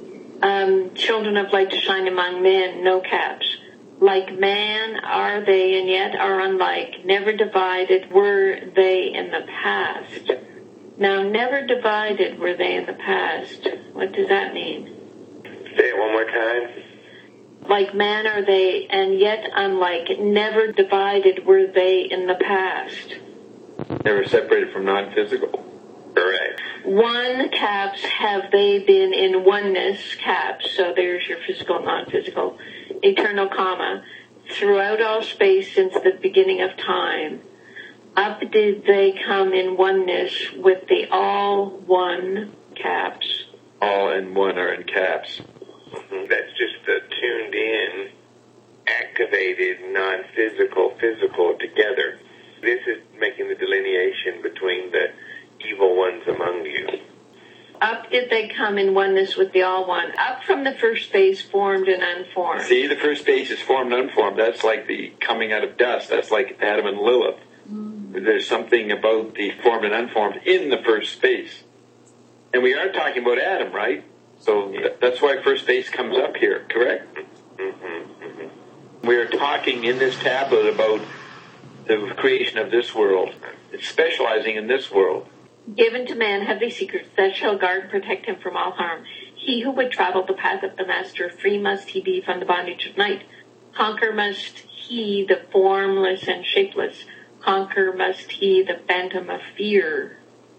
Um, children of light to shine among men, no caps. Like man are they, and yet are unlike. Never divided were they in the past. Now, never divided were they in the past. What does that mean? Say it one more time. Like man are they, and yet unlike. Never divided were they in the past. Never separated from non-physical. Correct. One, caps, have they been in oneness, caps, so there's your physical, non-physical, eternal, comma, throughout all space since the beginning of time. Up did they come in oneness with the all one, caps. All in one are in caps. Mhm. That's just the tuned in, activated, non-physical, physical together. This is making the delineation between the evil ones among you. Up did they come in oneness with the all one. Up from the first space, formed and unformed. See, the first space is formed and unformed. That's like the coming out of dust. That's like Adam and Lilith. Mm. There's something about the formed and unformed in the first space. And we are talking about Adam, right? So th- that's why first space comes up here, correct? Mm-hmm, mm-hmm. We are talking in this tablet about the creation of this world. It's specializing in this world. Given to man heavy secrets that shall guard and protect him from all harm. He who would travel the path of the master, free must he be from the bondage of night. Conquer must he the formless and shapeless. Conquer must he the phantom of fear.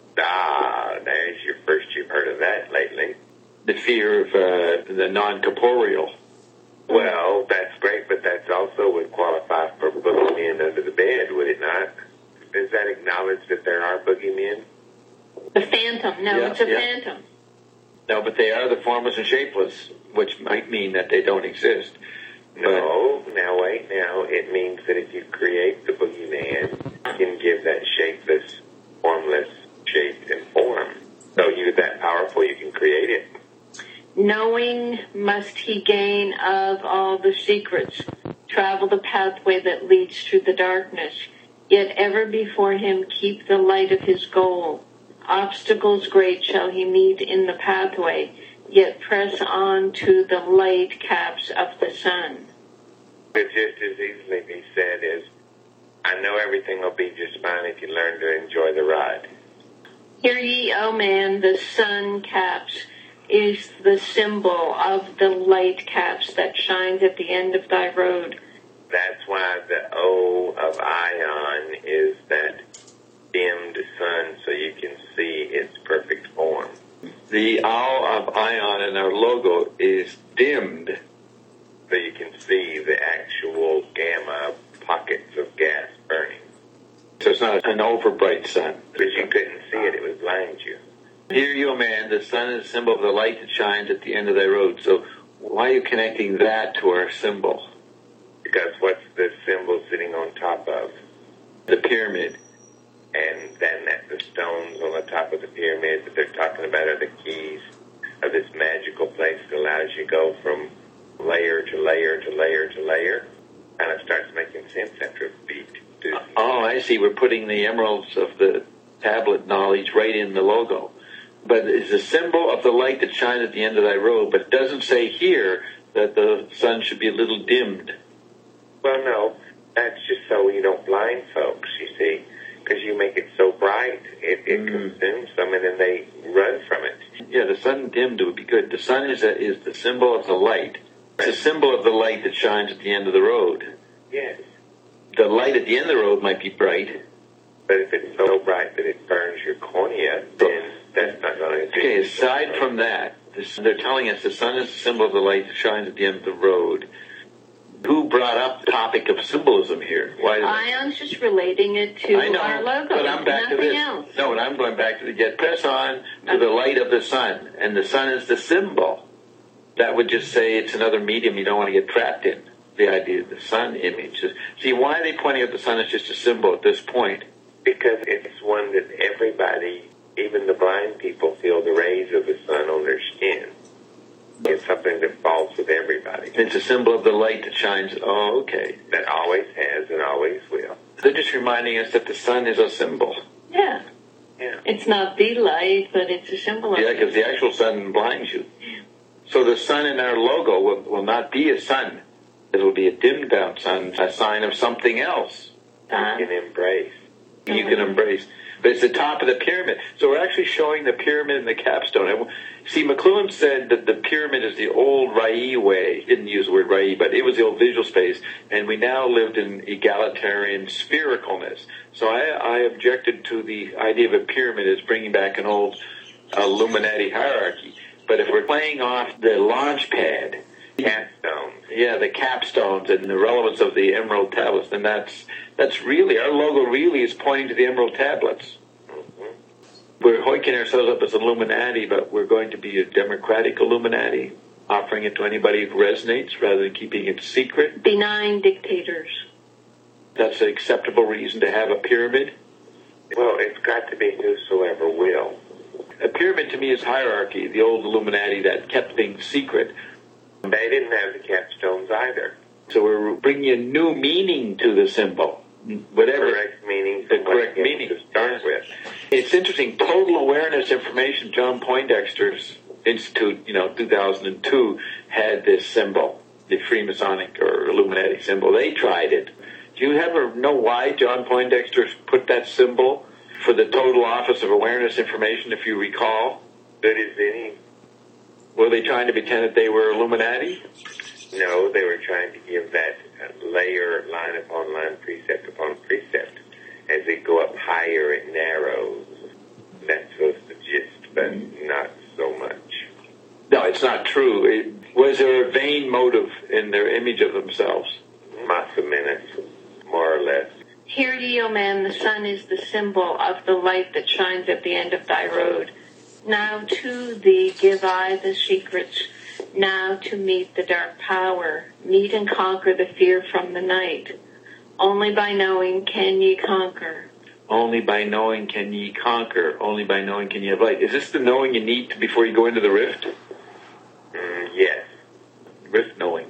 Ah, there's your first you've heard of that lately. The fear of uh, the non-corporeal. Well, that's great, but that also would qualify for boogeymen under the bed, would it not? Does that acknowledge that there are boogeymen? The phantom. No, Yeah, it's a yeah. phantom. No, but they are the formless and shapeless, which might mean that they don't exist. No, now wait, now it means that if you create the boogeyman, you can give that shapeless, formless shape and form. So you're that powerful, you can create it. Knowing must he gain of all the secrets, travel the pathway that leads to the darkness, yet ever before him keep the light of his goal. Obstacles great shall he meet in the pathway, yet press on to the light caps of the sun. Could just as easily be said as, I know everything will be just fine if you learn to enjoy the ride. Hear ye, O man, the sun caps is the symbol of the light caps that shines at the end of thy road. That's why the O of Ion is that dimmed sun, so you can see its perfect form. The O of Ion in our logo is dimmed, so you can see the actual gamma pockets of gas burning. So it's not an overbright sun. Because you couldn't see it, it would blind you. Hear you, O man, the sun is a symbol of the light that shines at the end of thy road. So why are you connecting that to our symbol? Because what's the symbol sitting on top of? The pyramid. And then that the stones on the top of the pyramid that they're talking about are the keys of this magical place that allows you to go from layer to layer to layer to layer. And it starts making sense after a beat. Oh, I see. We're putting the emeralds of the tablet knowledge right in the logo. But it's a symbol of the light that shines at the end of thy road, but it doesn't say here that the sun should be a little dimmed. Well, no. That's just so you don't blind folks, you see. Because you make it so bright, it, it mm. consumes them, and then they run from it. Yeah, the sun dimmed would be good. The sun is a, is the symbol of the light. It's a symbol of the light that shines at the end of the road. Yes. The light at the end of the road might be bright. But if it's so bright that it burns your cornea, then that's not going to... Okay, aside from that, this, they're telling us the sun is the symbol of the light that shines at the end of the road. Who brought up the topic of symbolism here? Why? Ion's just relating it to I know, our logo. But I'm back Nothing to this. Else. No, but I'm going back to the get press on to okay. the light of the sun, and the sun is the symbol. That would just say it's another medium you don't want to get trapped in. The idea of the sun image. See, why are they pointing out the sun as just a symbol at this point? Because it's one that everybody, even the blind people, feel the rays of the sun on their skin. It's something that falls with everybody. It's a symbol of the light that shines. Oh, okay. That always has and always will. They're just reminding us that the sun is a symbol. Yeah. Yeah. It's not the light, but it's a symbol of it. Yeah, because the actual sun blinds you. So the sun in our logo will, will not be a sun. It will be a dimmed down sun, a sign of something else. Uh, you can embrace. You can embrace. But it's the top of the pyramid. So we're actually showing the pyramid and the capstone. See, McLuhan said that the pyramid is the old Rai way. He didn't use the word Rai, but it was the old visual space. And we now lived in egalitarian sphericalness. So I, I objected to the idea of a pyramid as bringing back an old Illuminati hierarchy. But if we're playing off the launch pad, capstones. Yeah, the capstones and the relevance of the emerald tablets, then that's that's really, our logo really is pointing to the emerald tablets. Mm-hmm. We're hoiking ourselves up as Illuminati, but we're going to be a democratic Illuminati, offering it to anybody who resonates rather than keeping it secret. Benign dictators. That's an acceptable reason to have a pyramid? Well, it's got to be whosoever will. A pyramid to me is hierarchy, the old Illuminati that kept things secret. They didn't have the capstones either. So we're bringing a new meaning to the symbol. Whatever. Correct meaning. The correct meaning. To start with. It's interesting. Total Awareness Information, John Poindexter's Institute, you know, two thousand two, had this symbol, the Freemasonic or Illuminati symbol. They tried it. Do you ever know why John Poindexter put that symbol for the Total Office of Awareness Information, if you recall? Good as any. Were they trying to pretend that they were Illuminati? No, they were trying to give that layer, line upon line, precept upon precept. As they go up higher, it narrows. That's supposed to gist, but not so much. No, it's not true. It, was there a vain motive in their image of themselves? Massa menace, more or less. Hear ye, O man, the sun is the symbol of the light that shines at the end of thy road. Now to thee give I the secrets, now to meet the dark power, meet and conquer the fear from the night. Only by knowing can ye conquer. Only by knowing can ye conquer. Only by knowing can ye have light. Is this the knowing you need to, before you go into the rift? Mm, yes. Rift knowing.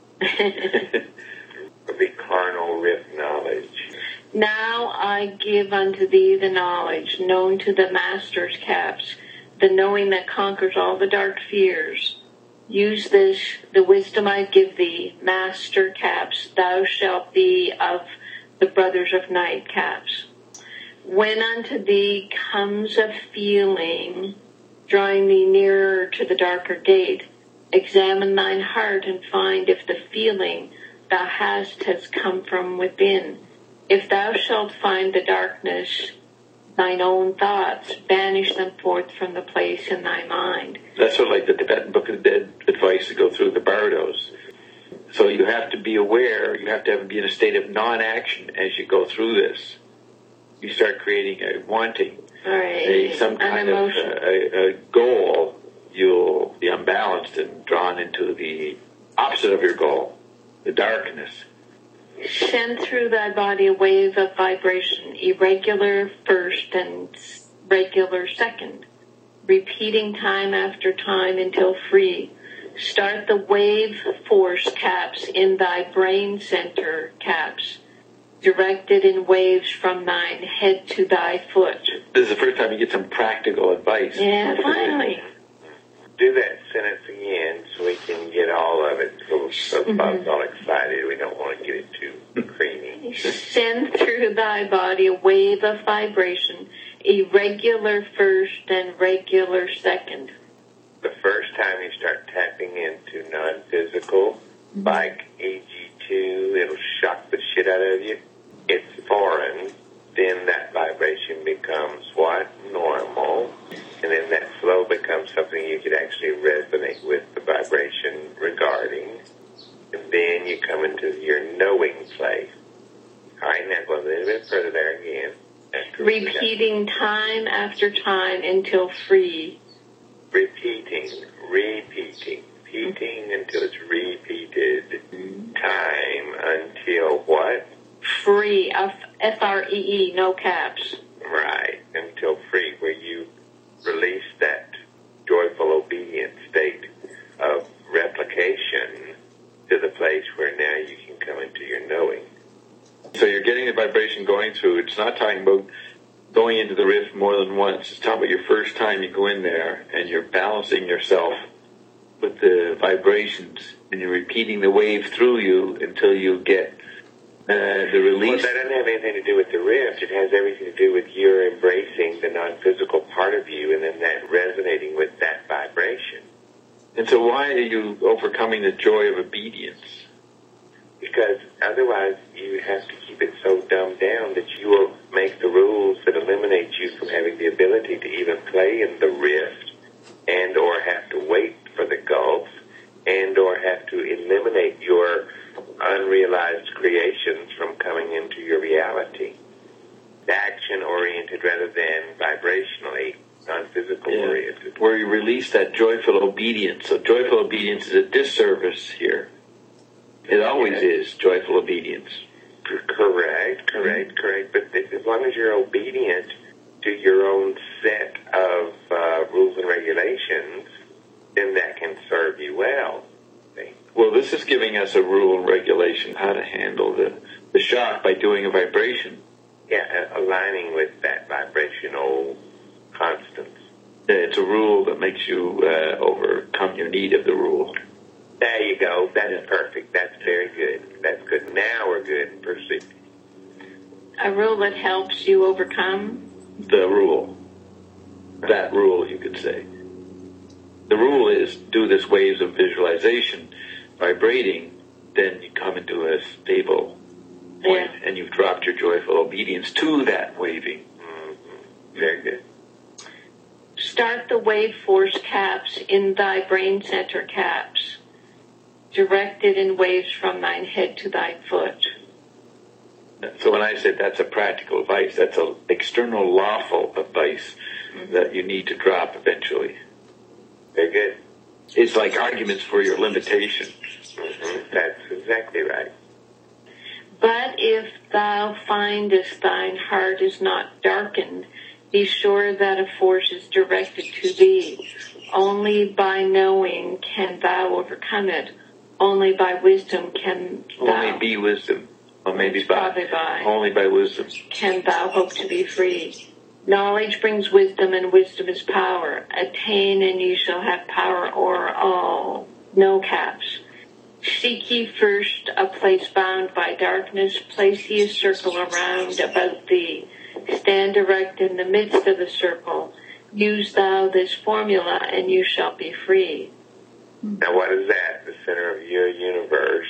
The carnal rift knowledge. Now I give unto thee the knowledge, known to the master's caps, the knowing that conquers all the dark fears. Use this, the wisdom I give thee, master caps, thou shalt be of the brothers of night caps. When unto thee comes a feeling, drawing thee nearer to the darker gate, examine thine heart and find if the feeling thou hast has come from within. If thou shalt find the darkness, thine own thoughts, banish them forth from the place in thy mind. That's sort of like the Tibetan Book of the Dead advice to go through the bardos. So you have to be aware, you have to have, be in a state of non-action as you go through this. You start creating a wanting, right. a, some kind of a, a goal, you'll be unbalanced and drawn into the opposite of your goal, the darkness. Send through thy body a wave of vibration, irregular first and regular second, repeating time after time until free. Start the wave force caps in thy brain center caps, directed in waves from thine head to thy foot. This is the first time you get some practical advice. Yeah, finally. Do that sentence again so we can get all of it. So, so Mm-hmm. Bob's all excited. We don't want to get it too creamy. Send through thy body a wave of vibration, irregular first and regular second. The first time you start tapping into non-physical, mm-hmm. like A G two, it'll shock the shit out of you. It's foreign. Then that vibration becomes what? Normal. And then that flow becomes something you could actually resonate with the vibration regarding. And then you come into your knowing place. All right, now go a little bit further there again. Repeating time after time until free. Repeating, repeating, repeating until it's repeated. Time until what? Free, F R E E, no caps. Right, until free, where you release that joyful, obedient state of replication to the place where now you can come into your knowing. So you're getting the vibration going through. It's not talking about going into the rift more than once. It's talking about your first time you go in there and you're balancing yourself with the vibrations and you're repeating the wave through you until you get uh, the release. Well, that doesn't have anything to do with the rift. It has everything to do with your embracing the non-physical part of you and then that resonating with that vibration. And so why are you overcoming the joy of obedience? Because otherwise you have to keep it so dumbed down that you will make the rules that eliminate you from having the ability to even play in the rift and or have to wait for the gulf and or have to eliminate your unrealized creations from coming into your reality. Action-oriented rather than vibrationally, non-physical Yeah. oriented. Where you release that joyful obedience. So joyful obedience is a disservice here. It always Yeah. is joyful obedience. Correct, correct, correct. But as long as you're obedient to your own set of uh, rules and regulations, then that can serve you well. See? Well, this is giving us a rule and regulation how to handle the, the shock by doing a vibration. Yeah, uh, aligning with that vibrational constance. It's a rule that makes you uh, overcome your need of the rule. There you go. That's Yeah. perfect. That's very good. That's good. Now we're good. Proceed. A rule that helps you overcome. The rule. That rule, you could say. The rule is do this waves of visualization, vibrating, then you come into a stable point, Yeah. and you've dropped your joyful obedience to that waving. Mm-hmm. Very good. Start the wave force caps in thy brain center caps, directed in waves from thine head to thy foot. So when I said that's a practical advice, that's an external lawful advice mm-hmm. that you need to drop eventually. Very good. It's like arguments for your limitation. Mm-hmm. That's exactly right. But if thou findest thine heart is not darkened, be sure that a force is directed to thee. Only by knowing can thou overcome it. Only by wisdom can thou... Only be wisdom. Or maybe by, Probably by. Only by wisdom. Can thou hope to be free. Knowledge brings wisdom, and wisdom is power. Attain, and ye shall have power o'er all. No caps. Seek ye first a place bound by darkness. Place ye a circle around about thee. Stand erect in the midst of the circle. Use thou this formula, and you shall be free. Now, what is that? The center of your universe.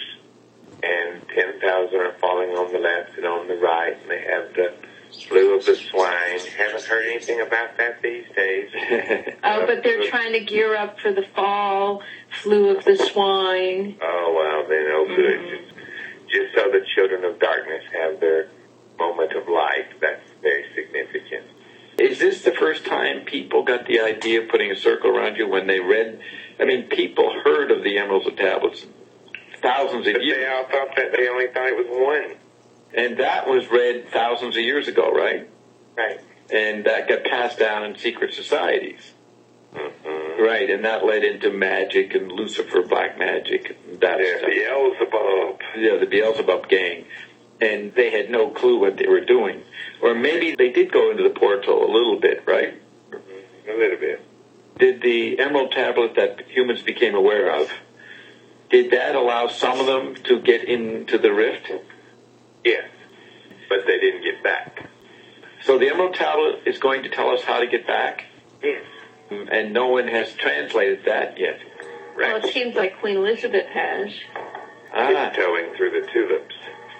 And ten thousand are falling on the left and on the right, and they have the flu of the swine. Haven't heard anything about that these days. Oh, but they're trying to gear up for the fall flu of the swine. Oh, well, then, oh, good. Mm-hmm. Just, just so the children of darkness have their moment of light. That's very significant. Is this the first time people got the idea of putting a circle around you when they read? I mean, people heard of the Emeralds of Tablets thousands of but years. They all thought that they only thought it was one. And that was read thousands of years ago, right? Right. And that got passed down in secret societies. Mm-hmm. Right, and that led into magic and Lucifer, black magic. And that yeah, stuff. Beelzebub. Yeah, the Beelzebub gang. And they had no clue what they were doing. Or maybe they did go into the portal a little bit, right? Mm-hmm. A little bit. Did the Emerald Tablet that humans became aware of, did that allow some of them to get into the rift? Yes, but they didn't get back. So the Emerald Tablet is going to tell us how to get back? Yes. And no one has translated that yet. Right. Well, it seems like Queen Elizabeth has. Ah. Tiptoeing through the tulips.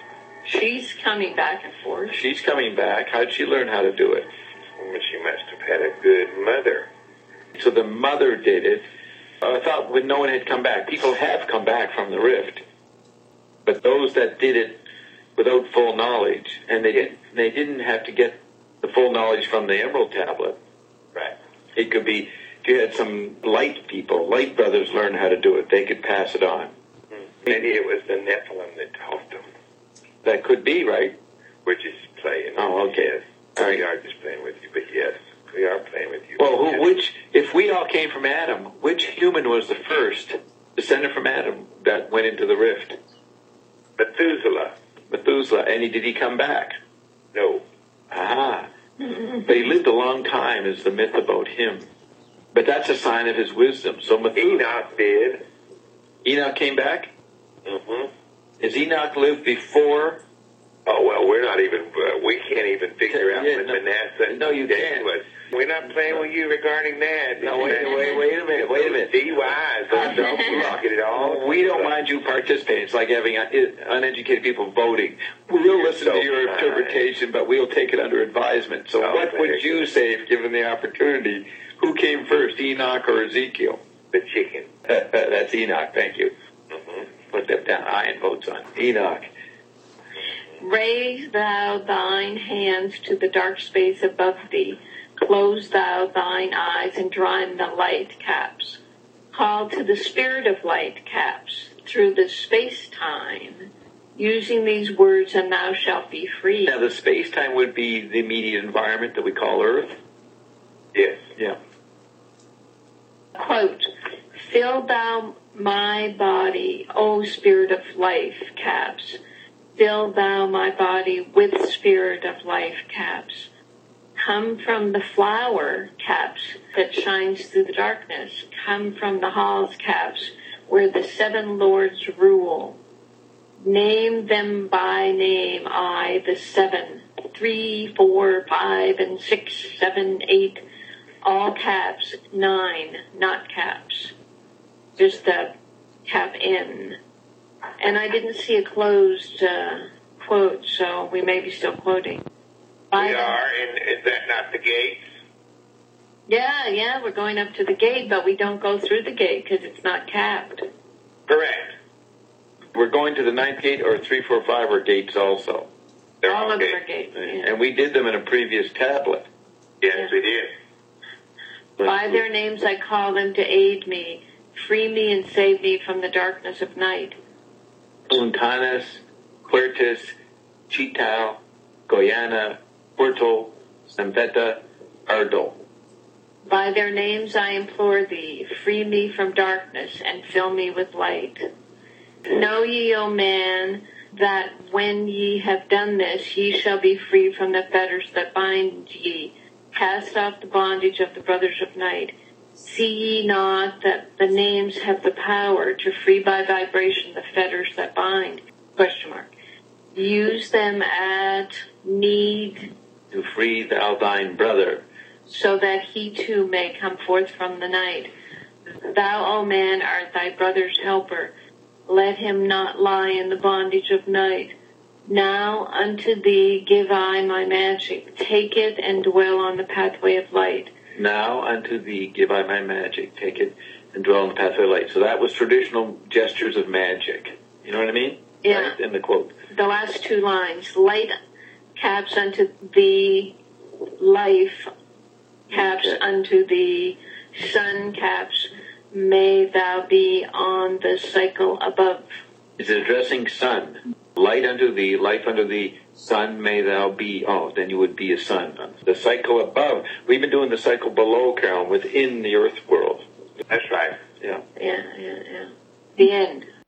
She's coming back and forth. She's coming back. How'd she learn how to do it? Well, she must have had a good mother. So the mother did it. I thought when no one had come back, people have come back from the rift. But those that did it without full knowledge, and they didn't, they didn't have to get the full knowledge from the Emerald Tablet. Right. It could be, if you had some light people, light brothers learn how to do it, they could pass it on. Maybe it was the Nephilim that taught them. That could be, right? We're just playing. Oh, okay. Yes. All right. We are just playing with you, but yes, we are playing with you. Well, who, yes. which, if we all came from Adam, which human was the first descendant from Adam that went into the rift? Methuselah. Methuselah. And he, did he come back? No. Ah. But he lived a long time is the myth about him. But that's a sign of his wisdom. So Methuselah. Enoch did. Enoch came back? Mm-hmm. Has Enoch lived before? Oh, well, we're not even, uh, we can't even figure out Yeah, when no, Manasseh no, you dead can't. was. We're not playing with you regarding that. No, wait, wait, wait a minute, wait a minute. D U Is, those don't look at it all. We don't mind you participating. It's like having uneducated people voting. We'll listen so to your kind. interpretation, but we'll take it under advisement. So Oh, what would very you good. say if given the opportunity? Who came first, Enoch or Ezekiel? The chicken. That's Enoch, thank you. Mm-hmm. Put that down. Iron votes on Enoch. Raise thou thine hands to the dark space above thee. Close thou thine eyes and draw in the light caps. Call to the spirit of light caps through the space-time, using these words, and thou shalt be free. Now, the space-time would be the immediate environment that we call Earth? Yes. Yeah. Quote, fill thou my body, O spirit of life, caps. Fill thou my body with spirit of life, caps. Come from the flower, caps, that shines through the darkness. Come from the halls, caps, where the seven lords rule. Name them by name, I, the seven. Three, four, five, and six, seven, eight. All caps, nine, not caps. Just the cap N. And I didn't see a closed uh, quote, so we may be still quoting. By We the- are, and is that not the gates? Yeah, yeah, we're going up to the gate, but we don't go through the gate because it's not capped. Correct. We're going to the ninth gate, or three, four, five are gates also. They're All all of them gates. are gates. Yeah. And we did them in a previous tablet. Yes, Yeah. we did. By their names I call them to aid me. Free me and save me from the darkness of night. Puntanas, Quertus, Chital, Goyana, Puerto, Sempeta, Ardol. By their names I implore thee, free me from darkness and fill me with light. Know ye, O man, that when ye have done this, ye shall be free from the fetters that bind ye. Cast off the bondage of the brothers of night. See ye not that the names have the power to free by vibration the fetters that bind? Question mark. Use them at need to free thou thine brother, so that he too may come forth from the night. Thou, O man, art thy brother's helper. Let him not lie in the bondage of night. Now unto thee give I my magic. Take it and dwell on the pathway of light. Now unto thee give I my magic. Take it and dwell on the pathway of light. So that was traditional gestures of magic. You know what I mean? Yeah. Right? In the quote. The last two lines. Light caps unto thee life, caps Okay. unto thee sun, caps may thou be on the cycle above. Is it addressing sun? Light unto thee, life unto thee, sun may thou be. Oh, then you would be a sun. The cycle above. We've been doing the cycle below, Carolyn, within the earth world. That's right. Yeah. Yeah, yeah, yeah. The end.